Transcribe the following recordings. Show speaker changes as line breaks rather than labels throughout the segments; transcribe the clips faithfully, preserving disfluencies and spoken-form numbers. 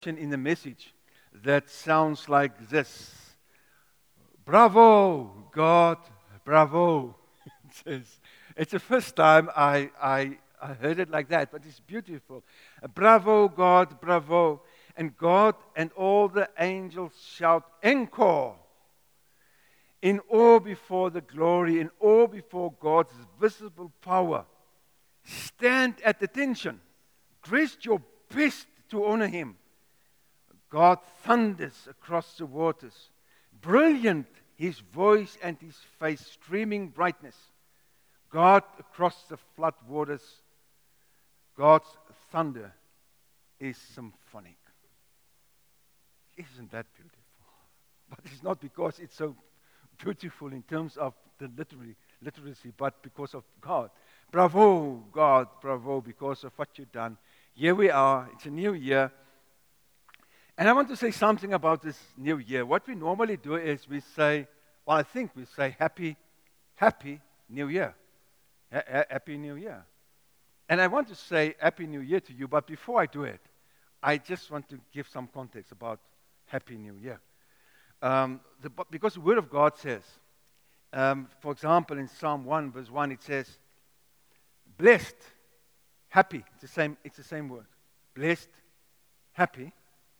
in the message that sounds like this. Bravo, God, bravo. It says, it's the first time I, I, I heard it like that, but it's beautiful. Bravo, God, bravo. And God and all the angels shout, encore. In awe before the glory, in awe before God's visible power. Stand at attention. Dress your best to honor Him. God thunders across the waters. Brilliant, His voice and His face, streaming brightness. God across the flood waters. God's thunder is symphonic. Isn't that beautiful? But it's not because it's so beautiful in terms of the literary, literacy, but because of God. Bravo, God, bravo, because of what you've done. Here we are, it's a new year. And I want to say something about this new year. What we normally do is we say, well, I think we say happy, happy new year. Ha- ha- happy new year. And I want to say happy new year to you, but before I do it, I just want to give some context about happy new year. Um, the, because the Word of God says, um, for example, in Psalm one, verse one, it says, blessed, happy. It's the same, it's the same word. Blessed, happy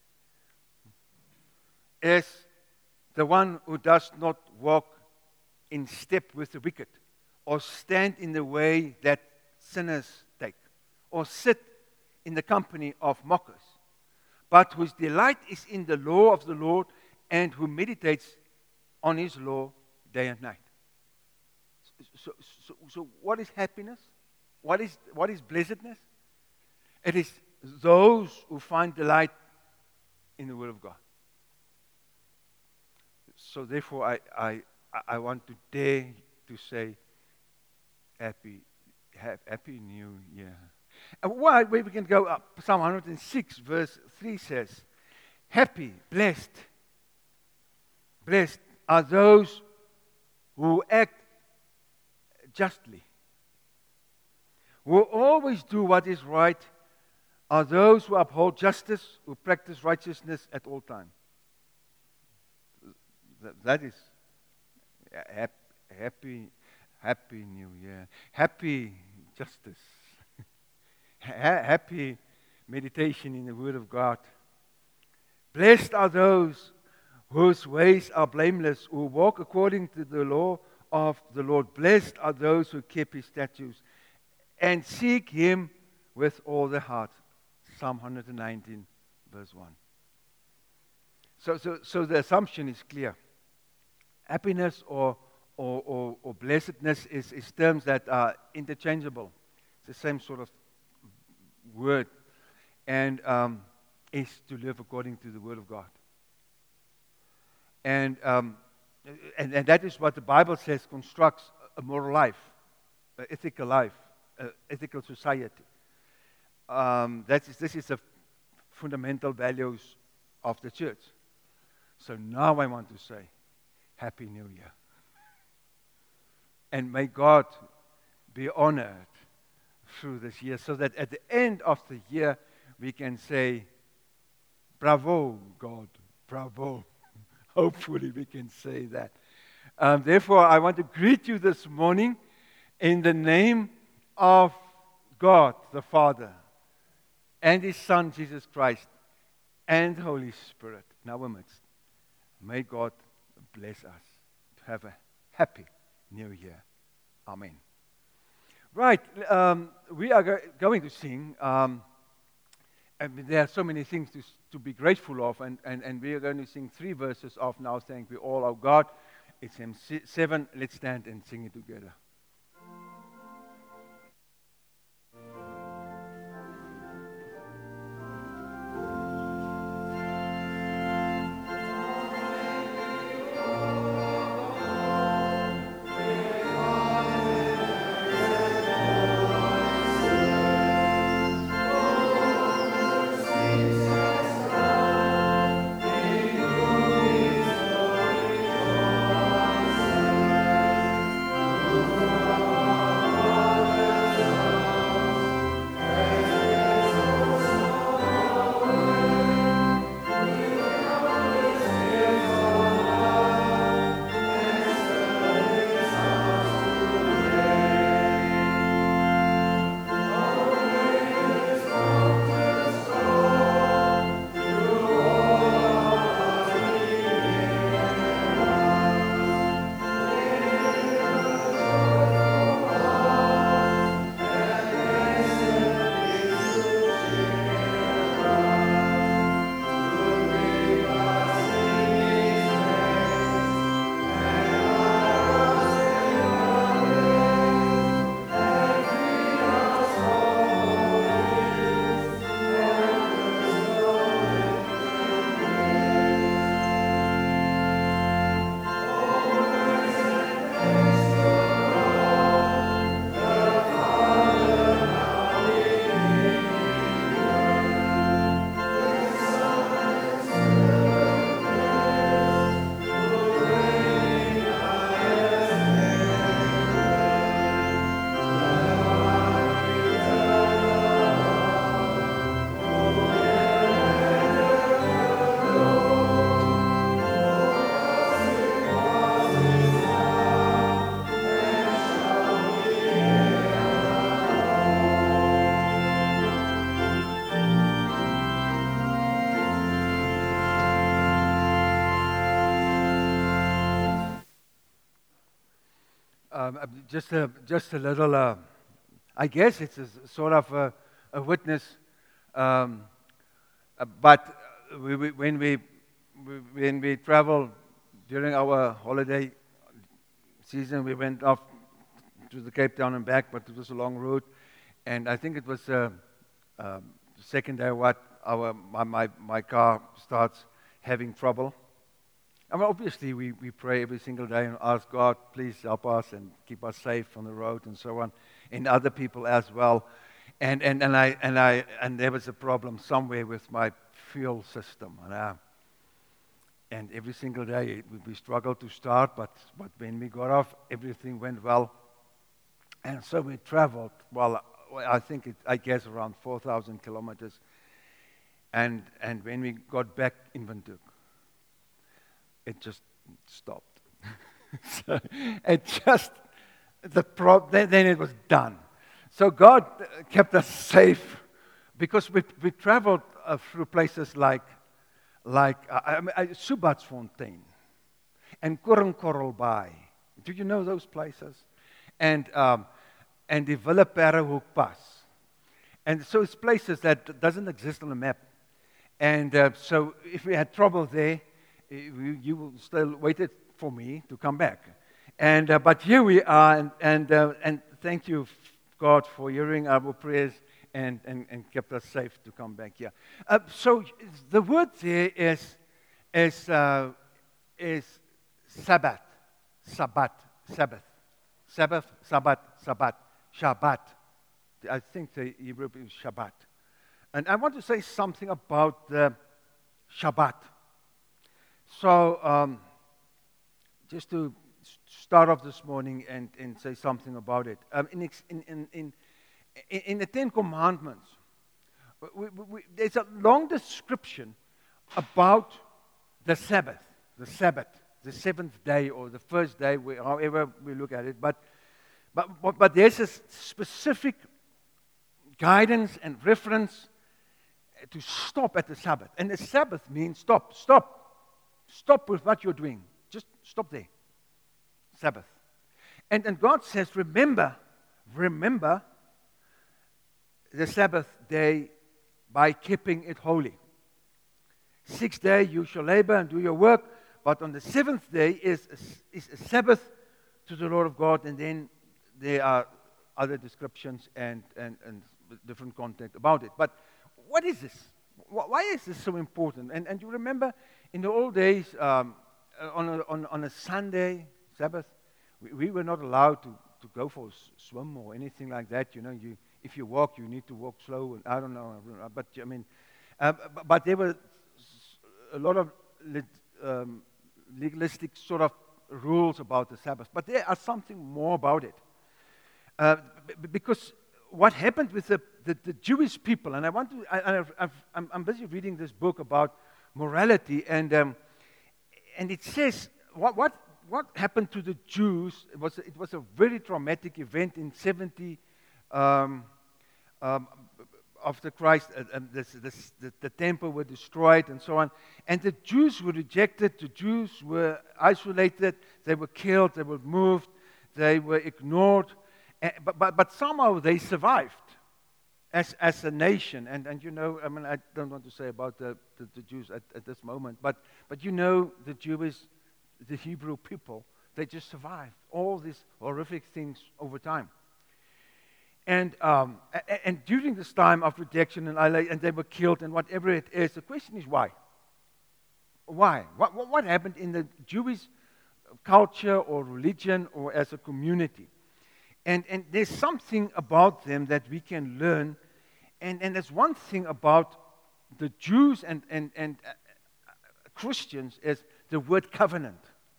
is the one who does not walk in step with the wicked, or stand in the way that sinners take, or sit in the company of mockers, but whose delight is in the law of the Lord, and who meditates on His law day and night. So, so, so what is happiness? What is, what is blessedness? It is those who find delight in the Word of God. So therefore, I, I, I want to dare to say, happy, happy New Year. And why? We can go up. Psalm one hundred six, verse three says, happy, blessed, blessed are those who act justly, who always do what is right, are those who uphold justice, who practice righteousness at all times. That is happy, happy New Year. Happy justice. Happy meditation in the Word of God. Blessed are those whose ways are blameless, who walk according to the law of the Lord. Blessed are those who keep His statutes and seek Him with all their heart. Psalm one nineteen, verse one. So, so, so the assumption is clear. Happiness or, or, or, or blessedness is, is terms that are interchangeable. It's the same sort of word. And um, is to live according to the Word of God. And, um, and, and that is what the Bible says constructs a moral life, an ethical life, an ethical society. Um, that is, this is the fundamental values of the church. So now I want to say, Happy New Year. And may God be honored through this year so that at the end of the year we can say, bravo, God, bravo. Hopefully we can say that. Um, therefore, I want to greet you this morning in the name of God the Father and His Son, Jesus Christ, and the Holy Spirit in our midst. May God bless us to have a happy New Year. Amen. Right, um, we are go- going to sing. Um, I mean, there are so many things to, to be grateful of, and, and, and we are going to sing three verses of Now Thank We All Our God. It's hymn seven. Let's stand and sing it together. Um, uh, just a just a little. Uh, I guess it's a, s- sort of a, a witness. Um, uh, but uh, we, we, when we, we when we travel during our holiday season, we went off to the Cape Town and back, but it was a long route, and I think it was uh, um, the second day. What our my, my my car starts having trouble. I mean, obviously, we, we pray every single day and ask God, please help us and keep us safe on the road and so on, and other people as well. And and, and I and I and there was a problem somewhere with my fuel system, and uh, and every single day we, we struggled to start, but but when we got off, everything went well, and so we traveled. Well, I think it, I guess around four thousand kilometers, and and when we got back in Windhoek, it just stopped. So it just, the pro- then, then it was done. So God uh, kept us safe because we, we traveled uh, through places like, like uh, I mean, uh, Subatsfontein and Korenkorrelbaai. Do you know those places? And, um, and the Villeperrehoek Pass. And so it's places that doesn't exist on the map. And uh, so if we had trouble there, you, you still waited for me to come back. And uh, but here we are, and and, uh, and thank you, God, for hearing our prayers and, and, and kept us safe to come back here. Uh, so the word there is is uh, is Sabbath, Sabbath, Sabbath, Sabbath, Sabbath, Sabbath, Shabbat. I think the Hebrew is Shabbat. And I want to say something about the Shabbat. So, um, just to start off this morning and, and say something about it. Um, in, in, in, in, in the Ten Commandments, we, we, we, there's a long description about the Sabbath, the Sabbath, the seventh day or the first day, we, however we look at it. But, but, but, but there's a specific guidance and reference to stop at the Sabbath. And the Sabbath means stop, stop. Stop with what you're doing. Just stop there. Sabbath. And, and God says, remember, remember the Sabbath day by keeping it holy. Six days you shall labor and do your work, but on the seventh day is a, is a Sabbath to the Lord of God. And then there are other descriptions and, and, and different content about it. But what is this? Why is this so important? And, and you remember in the old days, um, on, a, on, on a Sunday, Sabbath, we, we were not allowed to, to go for a swim or anything like that. You know, you, if you walk, you need to walk slow. And I don't know, but I mean, uh, but, but there were a lot of lit, um, legalistic sort of rules about the Sabbath. But there are something more about it. Uh, b- because what happened with the, the, the Jewish people, and I want to, I, I've, I've, I'm, I'm busy reading this book about morality, and um, and it says what what what happened to the Jews. It was it was a very traumatic event in seventy um, um, after Christ. Uh, um, this, this, the, the temple were destroyed and so on, and the Jews were rejected. The Jews were isolated. They were killed. They were moved. They were ignored. Uh, but, but, but somehow they survived as, as a nation. And, and you know, I mean, I don't want to say about the, the, the Jews at, at this moment, but, but you know the Jewish, the Hebrew people, they just survived all these horrific things over time. And, um, and, and during this time of rejection, and, and they were killed, and whatever it is, the question is why? Why? What, what, what happened in the Jewish culture or religion or as a community? And, and there's something about them that we can learn. And, and there's one thing about the Jews and, and, and uh, Christians is the word covenant.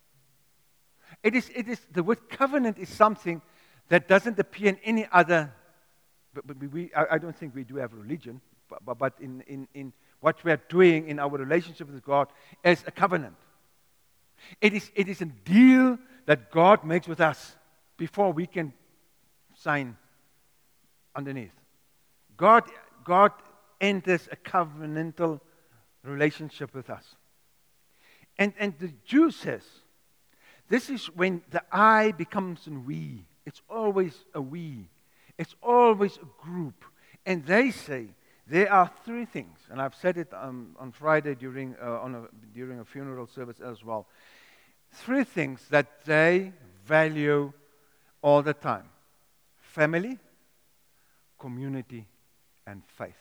It is, it is, the word covenant is something that doesn't appear in any other, but, but we, I, I don't think we do have religion, but, but, but in, in, in what we are doing in our relationship with God as a covenant. It is, it is a deal that God makes with us before we can sign underneath. God, God enters a covenantal relationship with us. And, and the Jew says This is when the I becomes a we. It's always a we. It's always a group. And they say there are three things, and I've said it um, on Friday during, uh, on a, during a funeral service as well. Three things that they value all the time: family, community, and faith.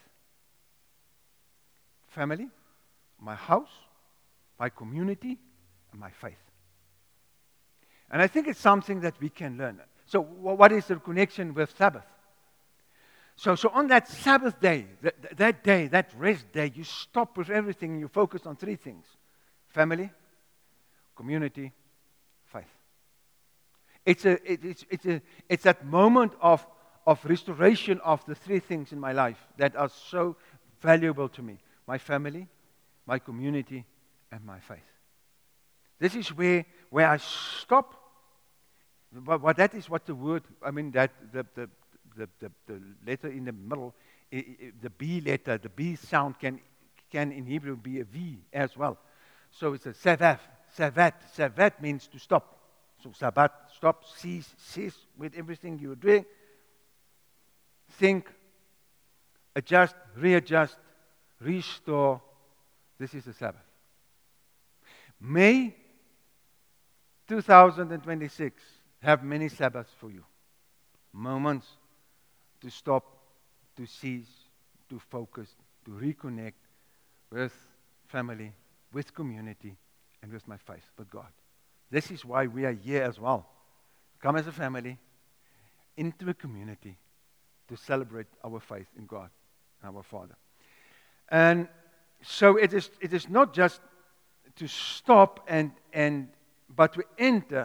Family, my house, my community, and my faith. And I think it's something that we can learn. So what is the connection with Sabbath? So, so on that Sabbath day, that, that day, that rest day, you stop with everything and you focus on three things: family, community, faith. It's a, it, it's, it's a, it's that moment of, of restoration of the three things in my life that are so valuable to me: my family, my community, and my faith. This is where, where I stop. But, but that is what the word, I mean, that the, the, the, the, the letter in the middle, I, I, the B letter, the B sound can, can in Hebrew be a V as well. So it's a Sabbath, Sabbath. Sabbath means to stop. So Sabbath, stop, cease, cease with everything you're doing. Think, adjust, readjust, restore. This is the Sabbath. May two thousand twenty-six have many Sabbaths for you. Moments to stop, to cease, to focus, to reconnect with family, with community, and with my faith, with God. This is why we are here as well. Come as a family, into a community, to celebrate our faith in God, our Father. And so it is, it is not just to stop and, and but to enter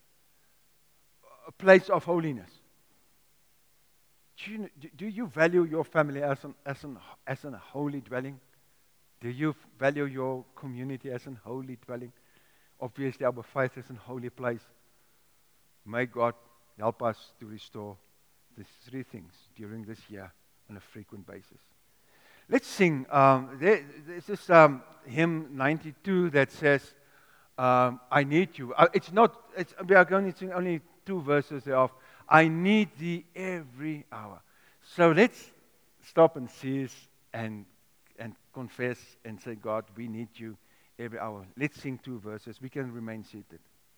a place of holiness. Do you, do you value your family as an, as an, as an holy dwelling? Do you value your community as an holy dwelling? Obviously, our faith is a holy place. May God help us to restore these three things during this year on a frequent basis. Let's sing. Um, there, there's this um, hymn ninety-two that says, um, I need you. Uh, it's not, it's, we are going to sing only two verses thereof. I need thee every hour. So let's stop and cease and, and confess and say, God, we need you every hour. Let's sing two verses. We can remain seated.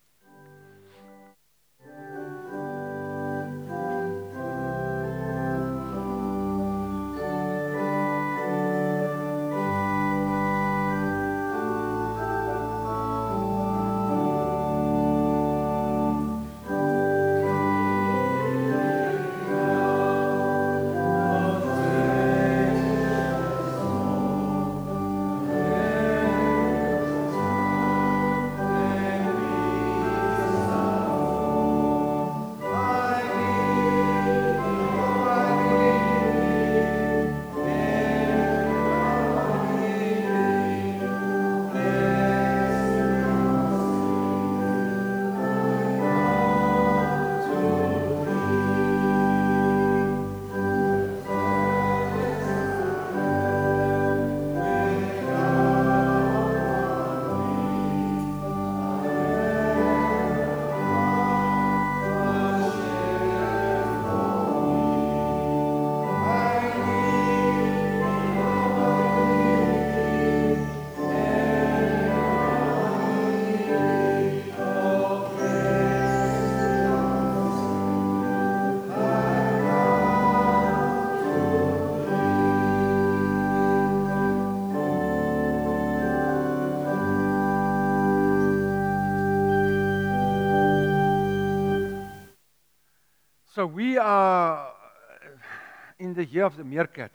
So we are in the year of the meerkat.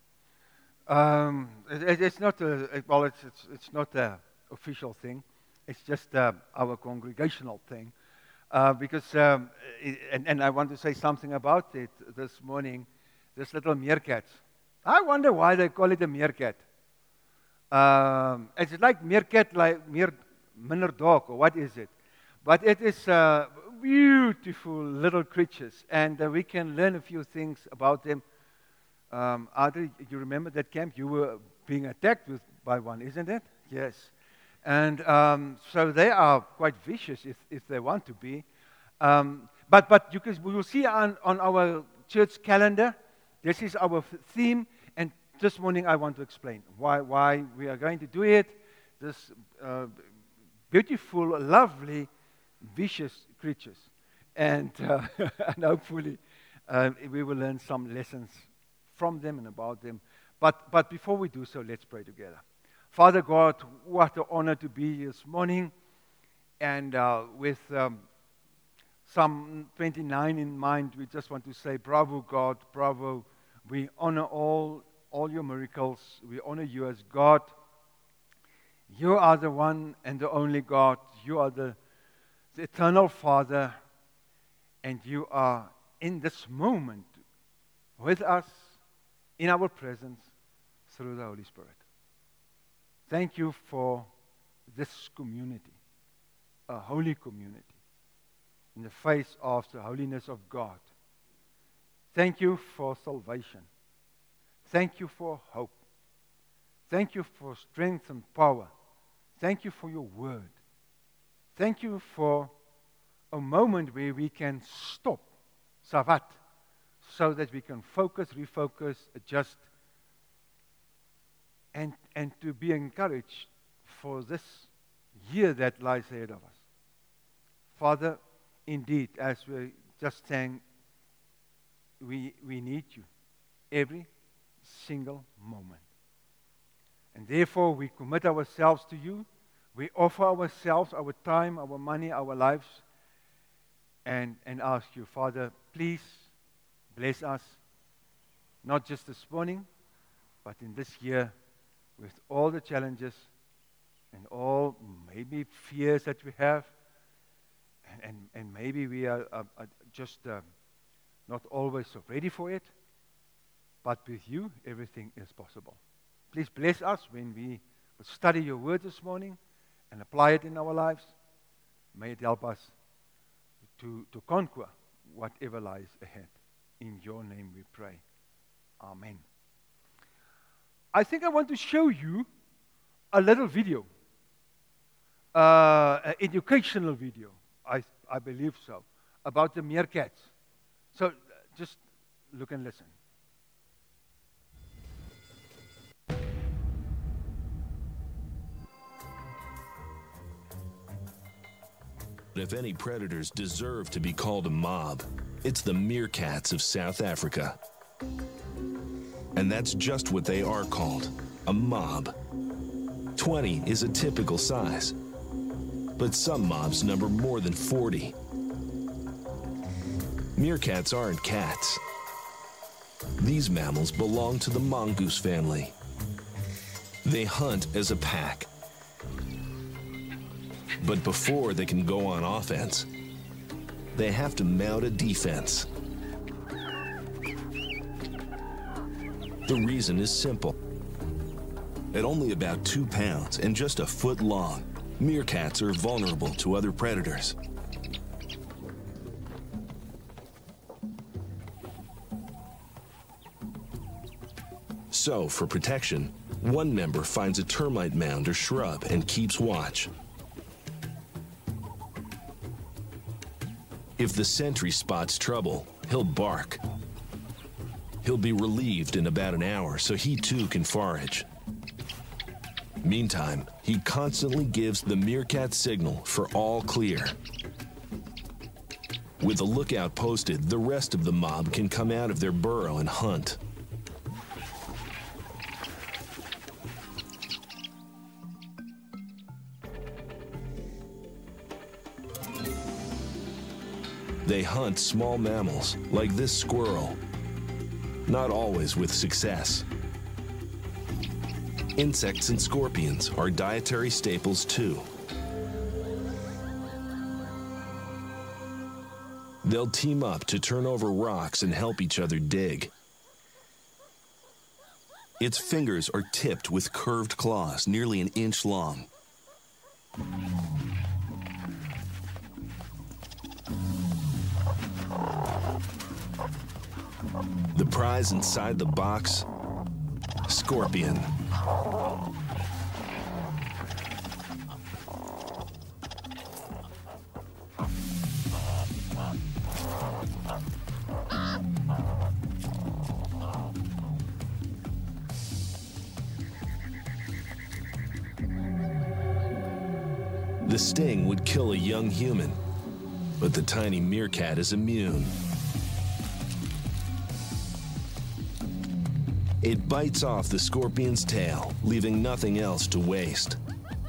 Um, it, it's not a well, it's it's, it's not a official thing. It's just uh, our congregational thing, uh, because um, it, and, and I want to say something about it this morning. This little meerkat. I wonder why they call it a meerkat. Um, it's like meerkat, like meer minder dog, or what is it? But it is uh, beautiful little creatures, and uh, we can learn a few things about them. Um, Audrey, you remember that camp? You were being attacked with, by one, isn't it? Yes. And um, so they are quite vicious if, if they want to be. Um, but but you can, we will see on, on our church calendar, this is our theme. And this morning I want to explain why, why we are going to do it. This uh, beautiful, lovely, vicious creatures. And, uh, and hopefully uh, we will learn some lessons from them and about them. But, but before we do so, let's pray together. Father God, what an honor to be here this morning. And uh, with um, Psalm twenty-nine in mind, we just want to say, bravo God, bravo. We honor all, all your miracles. We honor you as God. You are the one and the only God. You are the, the eternal Father. And you are in this moment with us, in our presence, through the Holy Spirit. Thank you for this community, a holy community, in the face of the holiness of God. Thank you for salvation. Thank you for hope. Thank you for strength and power. Thank you for your word. Thank you for a moment where we can stop, savat, so that we can focus, refocus, adjust, and, and to be encouraged for this year that lies ahead of us. Father, indeed, as we just sang, we, we need you every single moment. And therefore, we commit ourselves to you. We offer ourselves, our time, our money, our lives, and, and ask you, Father, please bless us, not just this morning, but in this year, with all the challenges and all maybe fears that we have, and, and, and maybe we are, are, are just uh, not always so ready for it, but with you, everything is possible. Please bless us when we study your word this morning and apply it in our lives. May it help us to, to conquer whatever lies ahead. In your name we pray. Amen. I think I want to show you a little video, uh, an educational video, I, I believe so, about the meerkats. So uh, just look and listen.
If any predators deserve to be called a mob, it's the meerkats of South Africa. And that's just what they are called, a mob. twenty is a typical size, but some mobs number more than forty. Meerkats aren't cats. These mammals belong to the mongoose family. They hunt as a pack. But before they can go on offense, they have to mount a defense. The reason is simple. At only about two pounds and just a foot long, meerkats are vulnerable to other predators. So, for protection, one member finds a termite mound or shrub and keeps watch. If the sentry spots trouble, he'll bark. He'll be relieved in about an hour so he too can forage. Meantime, he constantly gives the meerkat signal for all clear. With the lookout posted, the rest of the mob can come out of their burrow and hunt. They hunt small mammals, like this squirrel. Not always with success. Insects and scorpions are dietary staples too. They'll team up to turn over rocks and help each other dig. Its fingers are tipped with curved claws nearly an inch long. The prize inside the box, scorpion. The sting would kill a young human, but the tiny meerkat is immune. It bites off the scorpion's tail, leaving nothing else to waste.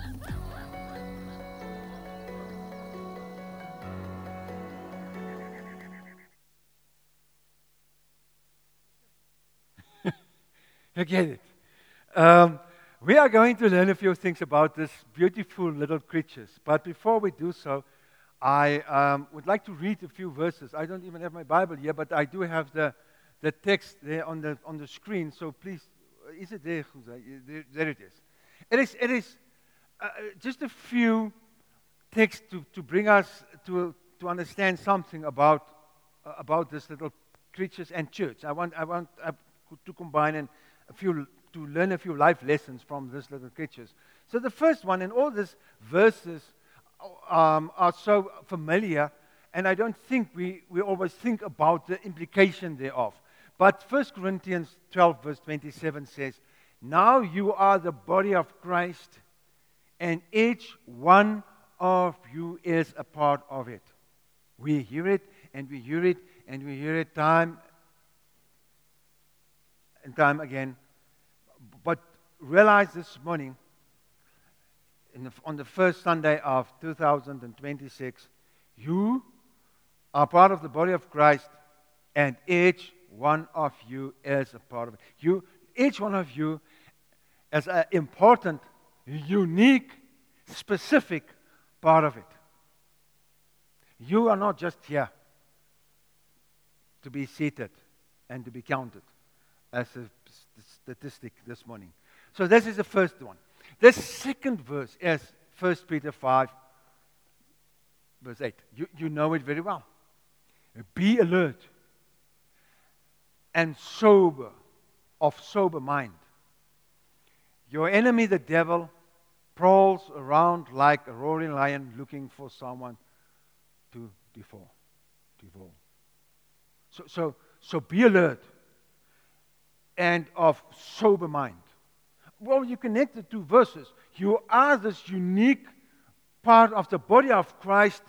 You get it. Um, we are going to learn a few things about these beautiful little creatures. But before we do so, I um, would like to read a few verses. I don't even have my Bible here, but I do have the, the text there on the on the screen. So please, is it there? There, there it is. It is, it is uh, just a few texts to, to bring us to, to understand something about, uh, about these little creatures and church. I want, I want uh, to combine and a few, to learn a few life lessons from these little creatures. So the first one, and all these verses um, are so familiar, and I don't think we, we always think about the implication thereof. But First Corinthians twelve, verse twenty-seven says, "Now you are the body of Christ, and each one of you is a part of it." We hear it, and we hear it, and we hear it time and time again. But realize this morning, in the, on the first Sunday of two thousand twenty-six, you are part of the body of Christ, and each one of you is a part of it. You, each one of you is an important, unique, specific part of it. You are not just here to be seated and to be counted as a statistic this morning. So this is the first one. The second verse is First Peter five, verse eight. You, you know it very well. Be alert and sober, of sober mind. Your enemy, the devil, prowls around like a roaring lion looking for someone to devour. devour. So, so, so be alert and of sober mind. Well, you connect the two verses. You are this unique part of the body of Christ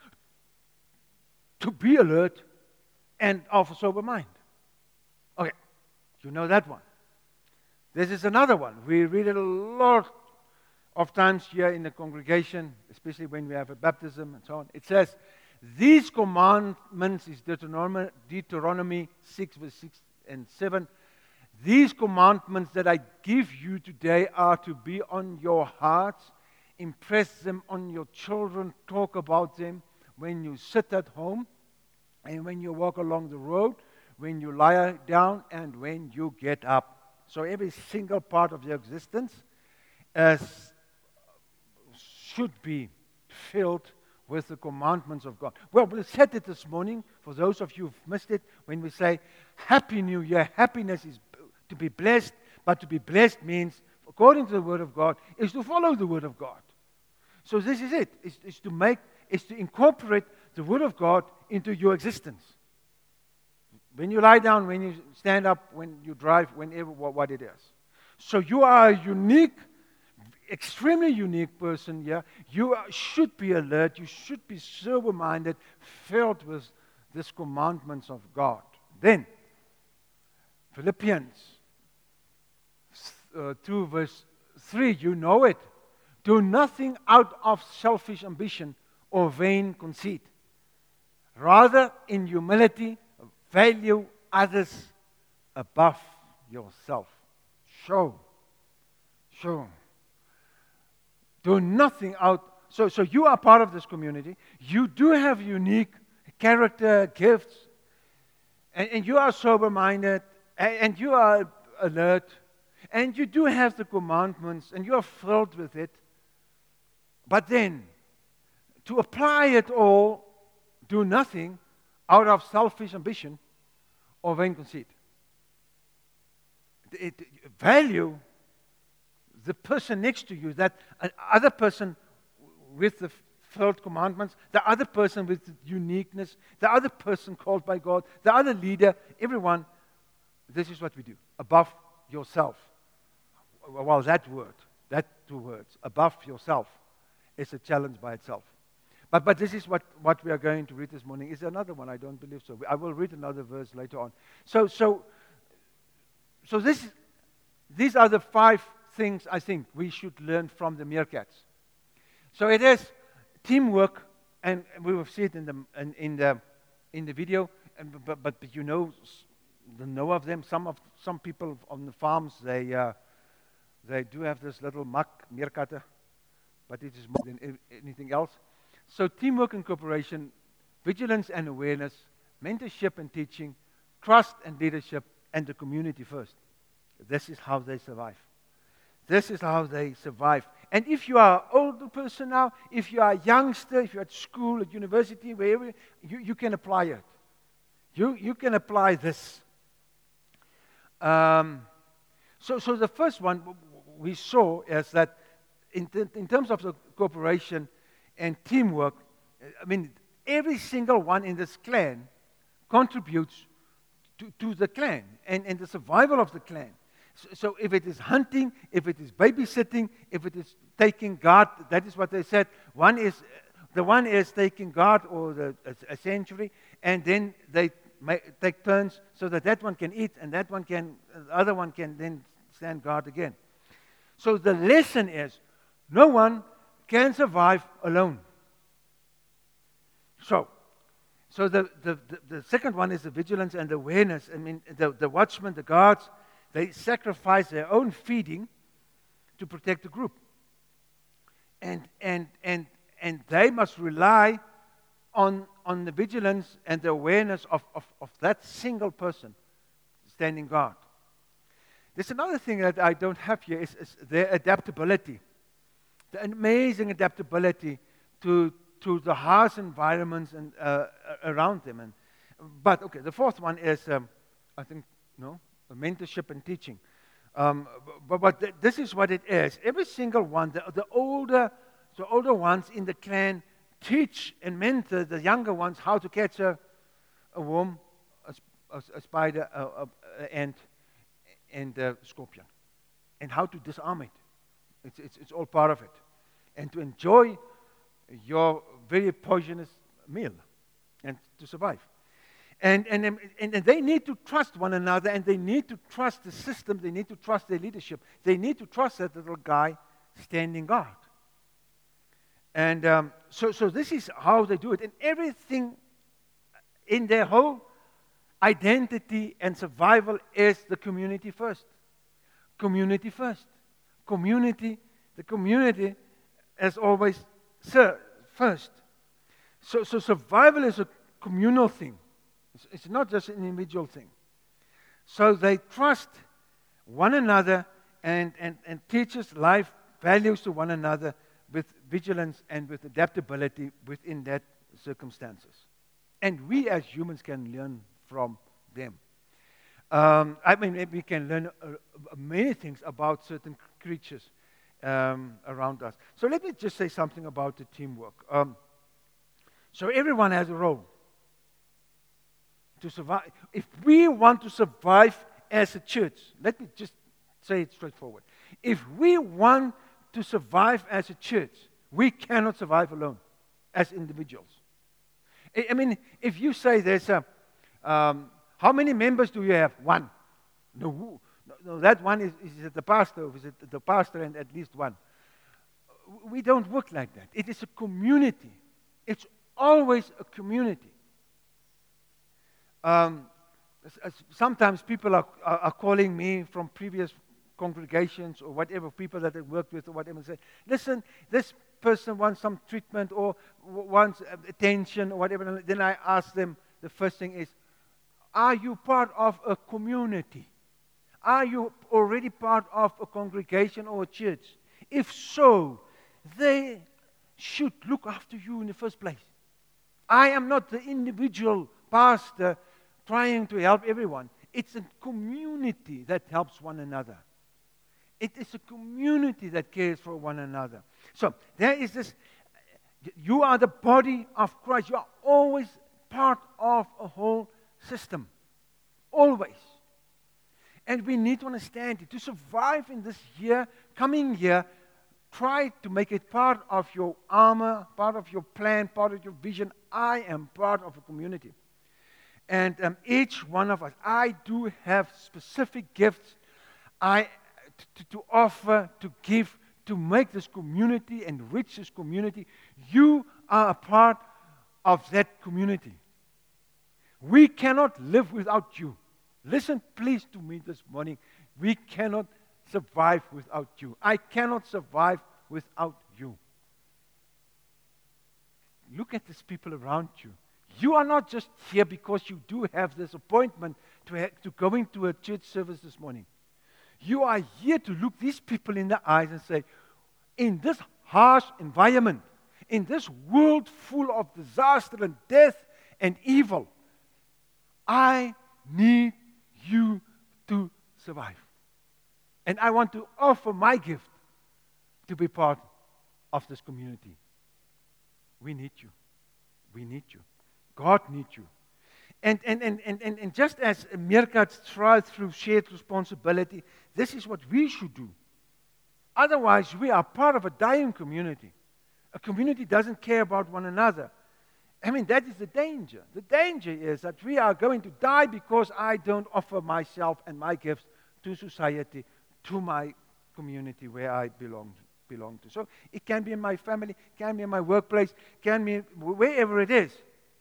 to be alert and of a sober mind. Okay, you know that one. This is another one. We read it a lot of times here in the congregation, especially when we have a baptism and so on. It says, "These commandments," is Deuteronomy, Deuteronomy six, verse six and seven. "These commandments that I give you today are to be on your hearts. Impress them on your children. Talk about them when you sit at home and when you walk along the road, when you lie down and when you get up." So every single part of your existence is, should be filled with the commandments of God. Well, we said it this morning, for those of you who've missed it, when we say, Happy New Year. Happiness is to be blessed, but to be blessed means, according to the Word of God, is to follow the Word of God. So this is it, is, is to make, is to incorporate the Word of God into your existence. When you lie down, when you stand up, when you drive, whenever, what it is. So you are a unique, extremely unique person here. You are, should be alert. You should be sober-minded, filled with these commandments of God. Then, Philippians uh, two, verse three, you know it. "Do nothing out of selfish ambition or vain conceit. Rather, in humility, value others above yourself." Show. Show. Do nothing out. So, so you are part of this community. You do have unique character, gifts, and, and you are sober-minded, and, and you are alert, and you do have the commandments, and you are filled with it. But then, to apply it all, do nothing out of selfish ambition or vain conceit. It, it, value the person next to you, that other person with the filled commandments, the other person with the uniqueness, the other person called by God, the other leader, everyone. This is what we do. Above yourself. Well, that word, that two words, above yourself, is a challenge by itself. But, but this is what, what we are going to read this morning. Is there another one? I don't believe so. I will read another verse later on. So, so, so this, these are the five things I think we should learn from the meerkats. So it is teamwork, and we will see it in the in, in the in the video. And, but, but but you know, the know of them. Some of some people on the farms, they uh, they do have this little mak meerkatte, but it is more than anything else. So teamwork and cooperation, vigilance and awareness, mentorship and teaching, trust and leadership, and the community first. This is how they survive. This is how they survive. And if you are an older person now, if you are a youngster, if you're at school, at university, wherever, you, you can apply it. You, you can apply this. Um, so, so the first one we saw is that in, th- in terms of the cooperation and teamwork, I mean, every single one in this clan contributes to, to the clan and, and the survival of the clan. So, so if it is hunting, if it is babysitting, if it is taking guard, that is what they said. One is, the one is taking guard or the, a, a sanctuary, and then they may take turns so that that one can eat and that one can, the other one can then stand guard again. So the lesson is, no one can survive alone. So, so the, the, the, the second one is the vigilance and the awareness. I mean, the, the watchmen, the guards, they sacrifice their own feeding to protect the group. And, and, and, and they must rely on, on the vigilance and the awareness of, of, of that single person standing guard. There's another thing that I don't have here is, is their adaptability. The amazing adaptability to, to the harsh environments and, uh, around them. And, but, okay, the fourth one is, um, I think, no? mentorship and teaching. Um, but but th- this is what it is. Every single one, the, the older the older ones in the clan teach and mentor the younger ones how to catch a, a worm, a, a, a spider, a, a, a ant, and a scorpion, and how to disarm it. It's, it's, it's all part of it. And to enjoy your very poisonous meal and to survive. And, and, and, and they need to trust one another, and they need to trust the system, they need to trust their leadership. They need to trust that little guy standing guard. And um, so, so this is how they do it. And everything in their whole identity and survival is the community first. Community first. Community, the community as always first. So, so survival is a communal thing. It's, it's not just an individual thing. So they trust one another and, and, and teaches life values to one another with vigilance and with adaptability within that circumstances. And we as humans can learn from them. Um, I mean, we can learn uh, many things about certain creatures um, around us. So let me just say something about the teamwork. Um, so everyone has a role to survive. If we want to survive as a church, let me just say it straightforward. If we want to survive as a church, we cannot survive alone as individuals. I, I mean, if you say there's a, um, how many members do you have? One. No, who, no, no that one is, is it the pastor, or is it the pastor and at least one? We don't work like that. It is a community. It's always a community. Um, sometimes people are, are, are calling me from previous congregations or whatever, people that they worked with or whatever, and say, listen, this person wants some treatment or w- wants attention or whatever. And then I ask them, the first thing is, are you part of a community? Are you already part of a congregation or a church? If so, they should look after you in the first place. I am not the individual pastor trying to help everyone. It's a community that helps one another. It is a community that cares for one another. So there is this, you are the body of Christ. You are always part of a whole system. Always. And we need to understand it. To survive in this year, coming year, try to make it part of your armor, part of your plan, part of your vision. I am part of a community. And um, each one of us, I do have specific gifts I to, to offer, to give, to make this community, enrich this community. You are a part of that community. We cannot live without you. Listen, please, to me this morning. We cannot survive without you. I cannot survive without you. Look at these people around you. You are not just here because you do have this appointment to, ha- to go into a church service this morning. You are here to look these people in the eyes and say, in this harsh environment, in this world full of disaster and death and evil, I need you to survive. And I want to offer my gift to be part of this community. We need you. We need you. God needs you. And, and, and, and, and, and just as Meerkat tried through shared responsibility, this is what we should do. Otherwise, we are part of a dying community. A community doesn't care about one another. I mean, that is the danger. The danger is that we are going to die because I don't offer myself and my gifts to society, to my community where I belong, belong to. So it can be in my family, can be in my workplace, can be wherever it is.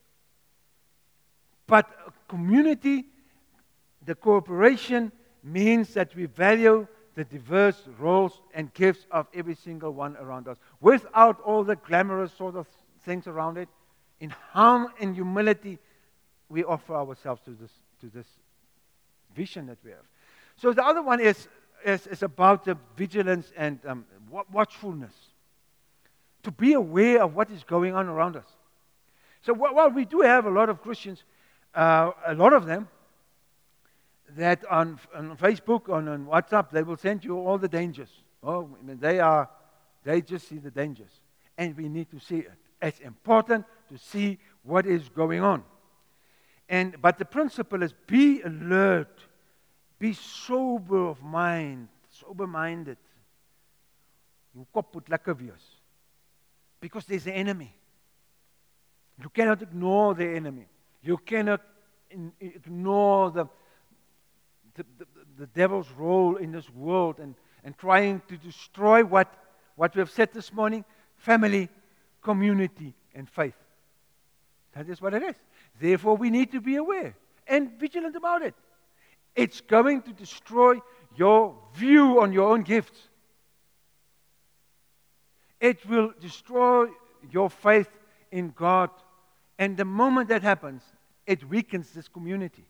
But a community, the cooperation, means that we value the diverse roles and gifts of every single one around us, without all the glamorous sort of things around it. In harm and humility, we offer ourselves to this, to this vision that we have. So the other one is, is, is about the vigilance and um, watchfulness. To be aware of what is going on around us. So while we do have a lot of Christians, uh, a lot of them, that on, on Facebook, on, on WhatsApp, they will send you all the dangers. Oh, I mean, they are, they just see the dangers. And we need to see it. It's important to see what is going on. And but the principle is be alert, be sober of mind, sober-minded. Jou kop moet lekker wees. Because there's the enemy. You cannot ignore the enemy. You cannot in, ignore the, the, the, the devil's role in this world and, and trying to destroy what, what we have said this morning, family, community, and faith. That is what it is. Therefore, we need to be aware and vigilant about it. It's going to destroy your view on your own gifts. It will destroy your faith in God. And the moment that happens, it weakens this community.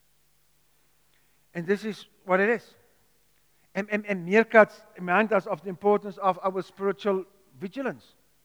And this is what it is. And, and, and Meerkat reminds us of the importance of our spiritual vigilance.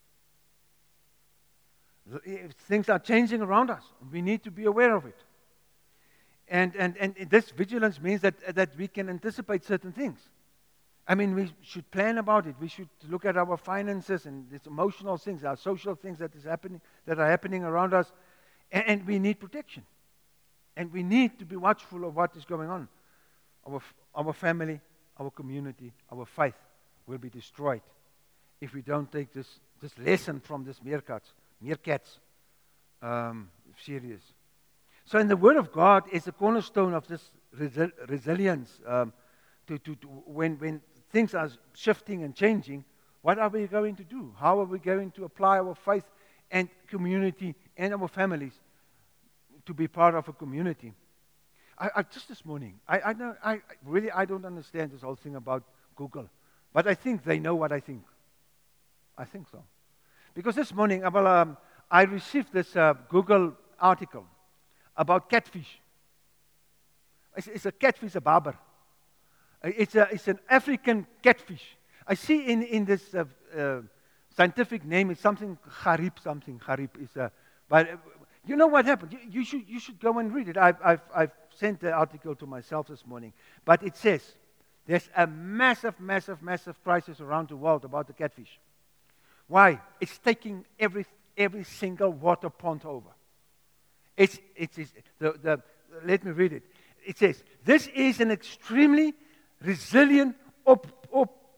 Things are changing around us. We need to be aware of it. And, and, and this vigilance means that, that we can anticipate certain things. I mean, we should plan about it. We should look at our finances and these emotional things, our social things that is happening, that are happening around us. And, and we need protection. And we need to be watchful of what is going on. Our, our family, our community, our faith will be destroyed if we don't take this, this lesson from this meerkats. Meerkats um, serious. So, in the Word of God is the cornerstone of this resi- resilience. Um, to, to, to when when things are shifting and changing, what are we going to do? How are we going to apply our faith and community and our families to be part of a community? I, I just this morning, I I, don't, I really I don't understand this whole thing about Google, but I think they know what I think. I think so. Because this morning, well, um, I received this uh, Google article about catfish. It's, it's a catfish, a barber. It's, a, it's an African catfish. I see in, in this uh, uh, scientific name, it's something, Harib something, Harib is a, but uh, you know what happened? You, you, should, you should go and read it. I've, I've, I've sent the article to myself this morning. But it says, there's a massive, massive, massive crisis around the world about the catfish. Why? It's taking every every single water pond over. It's it's, it's the, the let me read it. It says this is an extremely resilient op, op,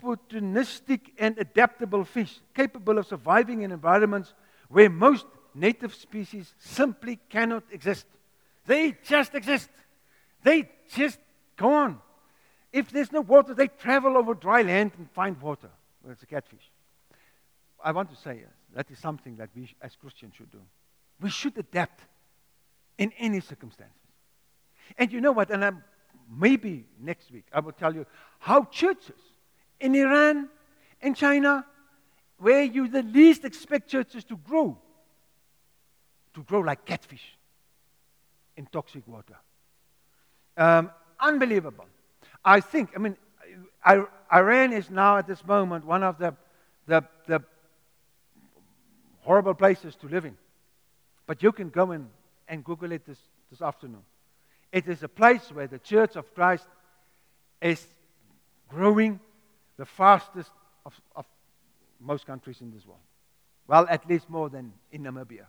opportunistic and adaptable fish, capable of surviving in environments where most native species simply cannot exist. They just exist. They just go on. If there's no water, they travel over dry land and find water. Well, it's a catfish. I want to say that is something that we as Christians should do. We should adapt in any circumstances. And you know what? And I'm, maybe next week I will tell you how churches in Iran and China, where you the least expect churches to grow, to grow like catfish in toxic water. Um, unbelievable. I think, I mean, Iran is now at this moment one of the, the, the horrible places to live in. But you can go in and Google it this, this afternoon. It is a place where the Church of Christ is growing the fastest of, of most countries in this world. Well, at least more than in Namibia.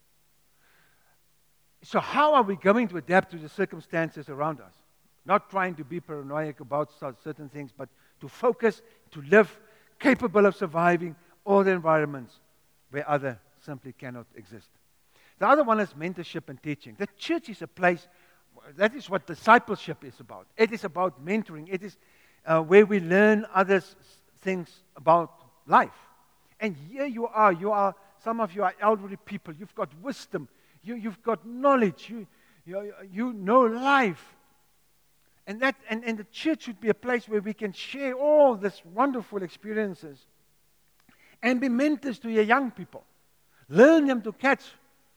So how are we going to adapt to the circumstances around us? Not trying to be paranoid about certain things, but to focus, to live, capable of surviving all the environments where others simply cannot exist. The other one is mentorship and teaching. The church is a place, that is what discipleship is about. It is about mentoring. It is uh, where we learn others things about life. And here you are, you are, some of you are elderly people. You've got wisdom. You, you've got knowledge. You, you, you know life. And that and, and the church should be a place where we can share all these wonderful experiences and be mentors to your young people. Learn them to catch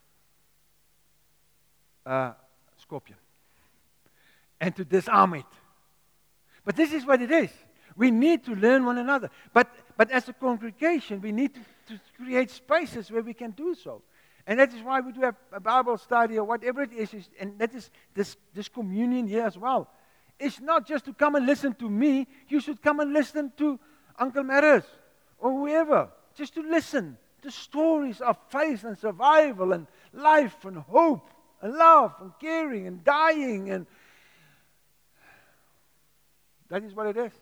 a scorpion and to disarm it. But this is what it is. We need to learn one another. But but as a congregation, we need to, to create spaces where we can do so. And that is why we do have a Bible study or whatever it is, is and that is this, this communion here as well. It's not just to come and listen to me. You should come and listen to Uncle Maris or whoever. Just to listen to stories of faith and survival and life and hope and love and caring and dying. And that is what it is.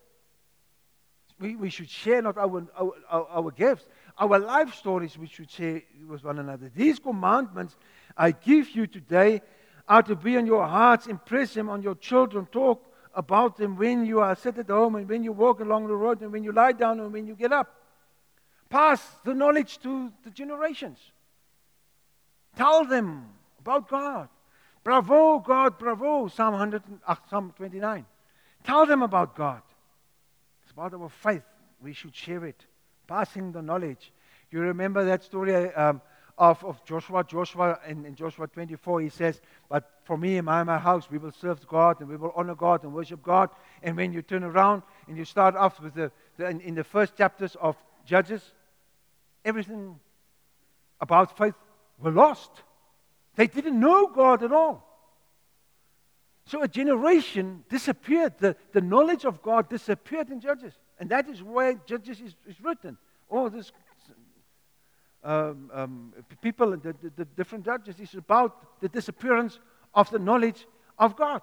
We, we should share not our, our, our, our gifts, our life stories we should share with one another. These commandments I give you today are to be on your hearts, impress them on your children, talk about them when you are sit at home and when you walk along the road and when you lie down and when you get up. Pass the knowledge to the generations. Tell them about God. Bravo, God, bravo, Psalm one hundred, uh, Psalm twenty-nine. Tell them about God. It's about our faith. We should share it. Passing the knowledge. You remember that story um, Of, of Joshua, Joshua in, in Joshua twenty-four, he says, but for me and my, my house, we will serve God and we will honor God and worship God. And when you turn around and you start off with the, the in, in the first chapters of Judges, everything about faith were lost. They didn't know God at all. So a generation disappeared. The, the knowledge of God disappeared in Judges. And that is where Judges is, is written. All this Um, um, people and the, the, the different judges is about the disappearance of the knowledge of God.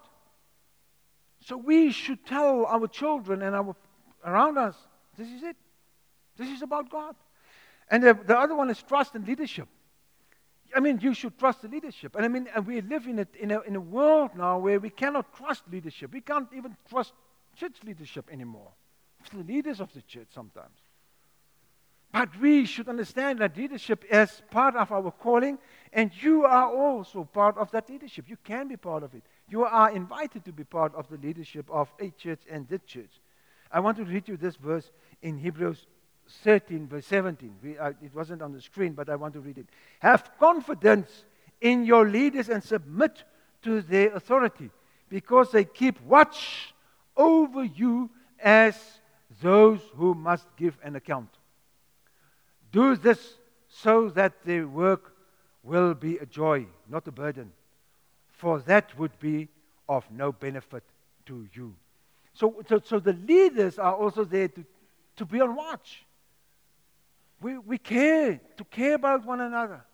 So we should tell our children and our around us, this is it. This is about God. And the, the other one is trust and leadership. I mean, you should trust the leadership. And I mean, and we live in a, in a, in a world now where we cannot trust leadership. We can't even trust church leadership anymore. It's the leaders of the church sometimes. But we should understand that leadership is part of our calling, and you are also part of that leadership. You can be part of it. You are invited to be part of the leadership of a church and this church. I want to read you this verse in Hebrews thirteen, verse seventeen. We, uh, it wasn't on the screen, but I want to read it. Have confidence in your leaders and submit to their authority, because they keep watch over you as those who must give an account. Do this so that their work will be a joy, not a burden, for that would be of no benefit to you. So, so, so the leaders are also there to, to be on watch. We, we care, to care about one another,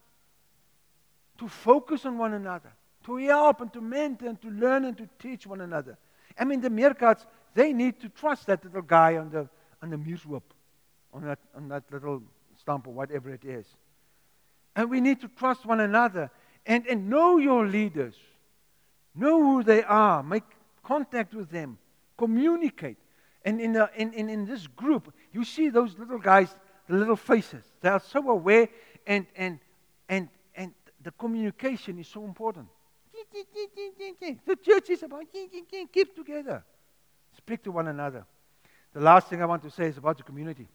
to focus on one another, to help and to mentor and to learn and to teach one another. I mean, the meerkats, they need to trust that little guy on the on the muurloop, on that, on that little stump or whatever it is. And we need to trust one another and, and know your leaders. Know who they are. Make contact with them. Communicate. And in, the, in, in, in this group, you see those little guys, the little faces. They are so aware, and, and, and, and the communication is so important. The church is about keep together. Speak to one another. The last thing I want to say is about the community.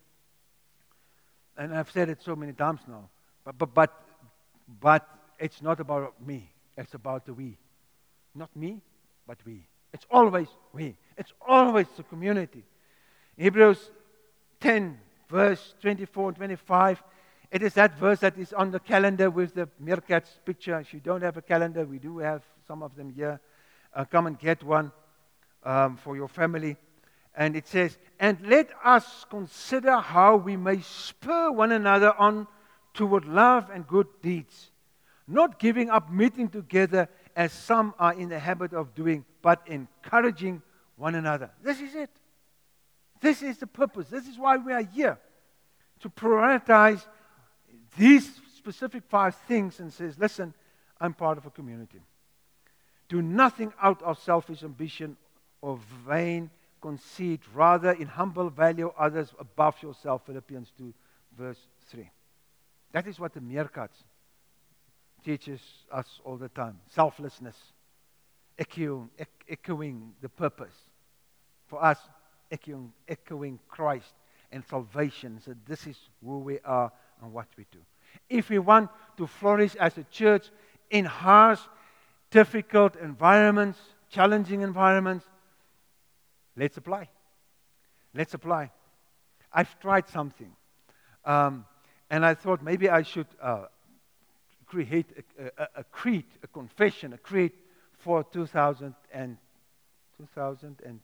And I've said it so many times now. But, but, but, but it's not about me. It's about the we. Not me, but we. It's always we. It's always the community. Hebrews ten, verse twenty-four and twenty-five. It is that verse that is on the calendar with the meerkats picture. If you don't have a calendar, we do have some of them here. Uh, come and get one um, for your family. And it says, and let us consider how we may spur one another on toward love and good deeds, not giving up meeting together as some are in the habit of doing, but encouraging one another. This is it. This is the purpose. This is why we are here, to prioritize these specific five things and says, listen, I'm part of a community. Do nothing out of selfish ambition or vain conceit. Rather, in humble value others above yourself. Philippians two, verse three. That is what the meerkats teaches us all the time. Selflessness. Echoing, echoing the purpose. For us, echoing, echoing Christ and salvation. So this is who we are and what we do. If we want to flourish as a church in harsh, difficult environments, challenging environments, let's apply. Let's apply. I've tried something. Um, and I thought maybe I should uh, create a, a, a creed, a confession, a creed for two thousand and, twenty-six.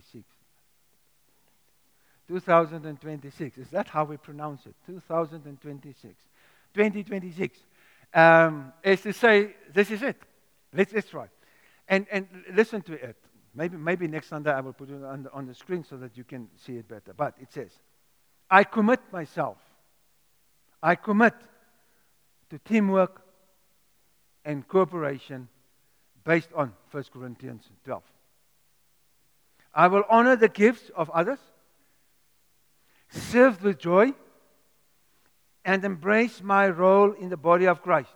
twenty twenty-six. Is that how we pronounce it? two thousand twenty-six. twenty twenty-six. Um, is to say, this is it. Let's, let's try. And, and listen to it. Maybe, maybe next Sunday I will put it on the, on the screen so that you can see it better. But it says, I commit myself. I commit to teamwork and cooperation based on First Corinthians twelve. I will honor the gifts of others, serve with joy, and embrace my role in the body of Christ.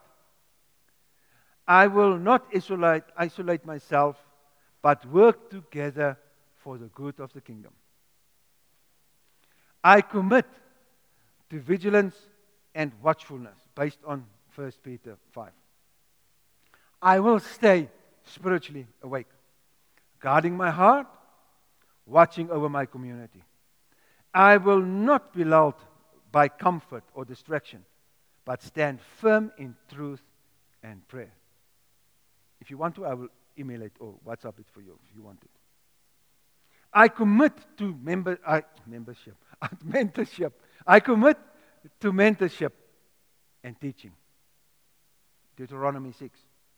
I will not isolate, isolate myself, but work together for the good of the kingdom. I commit to vigilance and watchfulness based on First Peter five. I will stay spiritually awake, guarding my heart, watching over my community. I will not be lulled by comfort or distraction, but stand firm in truth and prayer. If you want to, I will email it or WhatsApp it for you if you want it. I commit to member, I, membership, mentorship. I commit to mentorship and teaching. Deuteronomy six.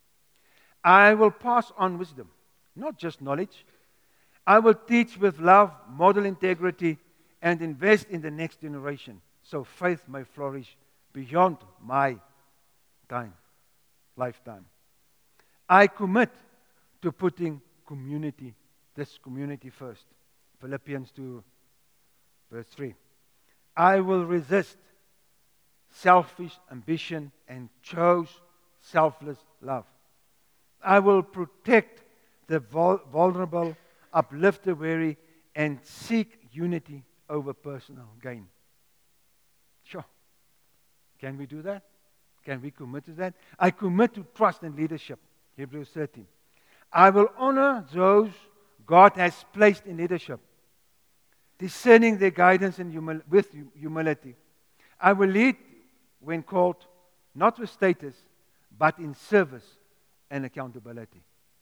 I will pass on wisdom, not just knowledge. I will teach with love, model integrity, and invest in the next generation so faith may flourish beyond my time, lifetime. I commit to putting community, this community first. Philippians two, verse three. I will resist selfish ambition and choose selfless love. I will protect the vul- vulnerable, uplift the weary, and seek unity over personal gain. Sure. Can we do that? Can we commit to that? I commit to trust and leadership. Hebrews thirteen. I will honor those God has placed in leadership, discerning their guidance and humil- with humility. I will lead when called, not with status, but in service and accountability.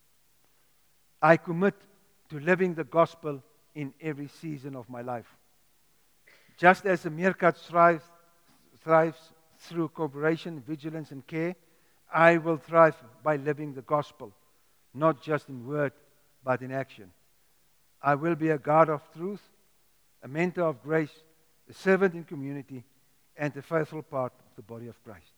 I commit to living the gospel in every season of my life. Just as the meerkat thrives, thrives through cooperation, vigilance, and care, I will thrive by living the gospel, not just in word, but in action. I will be a God of truth a mentor of grace, a servant in community, and a faithful part of the body of Christ.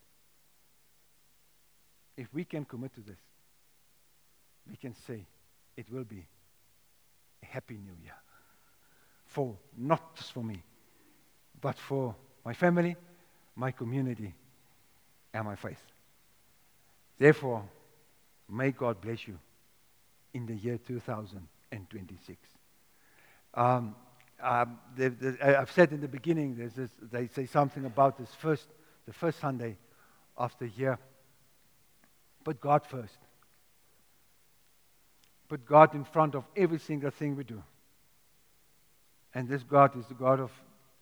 If we can commit to this, we can say it will be a happy new year. For, not just for me, but for my family, my community, and my faith. Therefore, may God bless you in the year two thousand twenty-six. Um, um, the, the, I've said in the beginning, there's this, they say something about this first, the first Sunday of the year. Put God first. Put God in front of every single thing we do. And this God is the God of,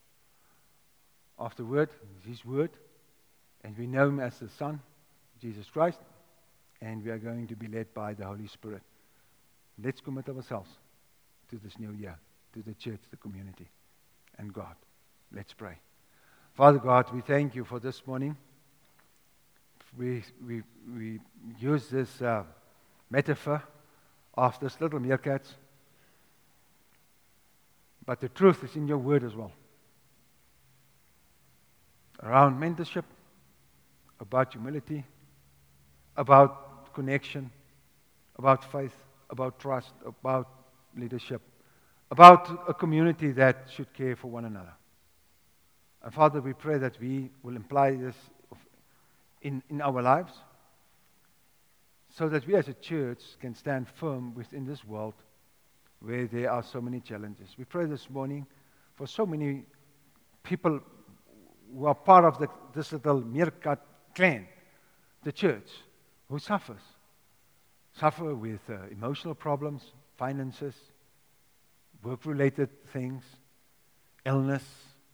of the Word, His Word. And we know Him as the Son, Jesus Christ. And we are going to be led by the Holy Spirit. Let's commit ourselves to this new year, to the church, the community, and God. Let's pray. Father God, we thank you for this morning. We, we, we use this uh, metaphor of this little meerkats. But the truth is in your word as well. Around mentorship, about humility, about connection, about faith, about trust, about leadership, about a community that should care for one another. And Father, we pray that we will imply this in, in our lives so that we as a church can stand firm within this world where there are so many challenges. We pray this morning for so many people who are part of the, this little meerkat clan, the church, who suffers. Suffer with uh, emotional problems, finances, work-related things, illness.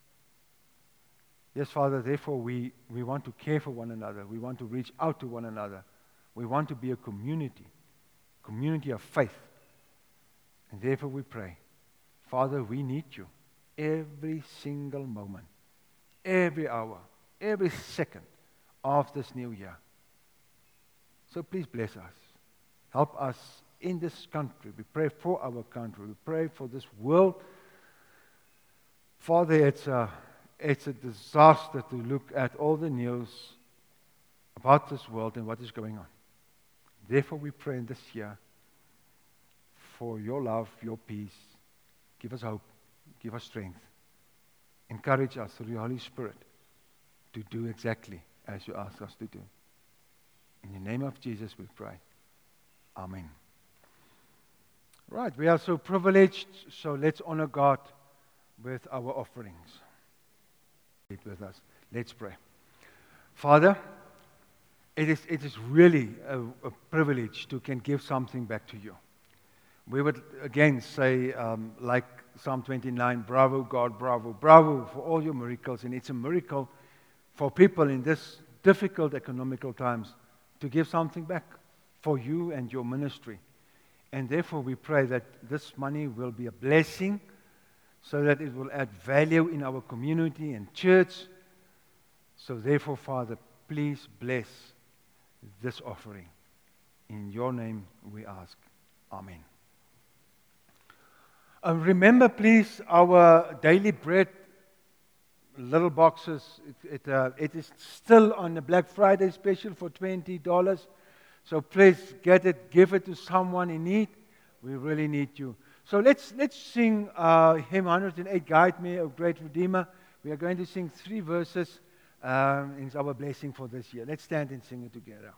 Yes, Father, therefore we, we want to care for one another. We want to reach out to one another. We want to be a community, community of faith. And therefore we pray, Father, we need you every single moment, every hour, every second of this new year. So please bless us. Help us in this country. We pray for our country. We pray for this world. Father, it's a, it's a disaster to look at all the news about this world and what is going on. Therefore, we pray in this year for your love, your peace. Give us hope. Give us strength. Encourage us through the Holy Spirit to do exactly as you ask us to do. In the name of Jesus we pray. Amen. Right, we are so privileged, so let's honor God with our offerings. With us. Let's pray. Father, it is, it is really a, a privilege to can give something back to you. We would again say, um, like Psalm twenty-nine, bravo God, bravo, bravo for all your miracles. And it's a miracle for people in this difficult economical times to give something back for you and your ministry. And therefore we pray that this money will be a blessing so that it will add value in our community and church. So therefore, Father, please bless this offering. In your name we ask. Amen. Uh, remember, please, our daily bread little boxes. It, it, uh, it is still on the Black Friday special for twenty dollars. So please get it, give it to someone in need. We really need you. So let's let's sing uh, hymn one hundred eight, Guide Me, O Great Redeemer. We are going to sing three verses. Um, it's our blessing for this year. Let's stand and sing it together.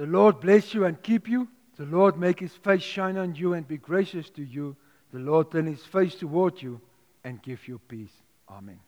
The Lord bless you and keep you. The Lord make his face shine on you and be gracious to you. The Lord turn his face toward you and give you peace. Amen.